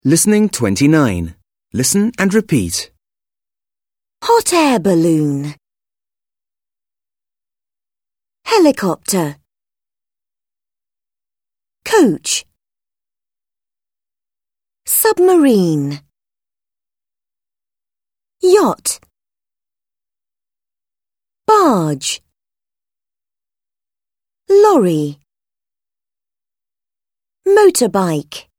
Listening 29. Listen and repeat. Hot air balloon. Helicopter. Coach. Submarine. Yacht. Barge. Lorry. Motorbike.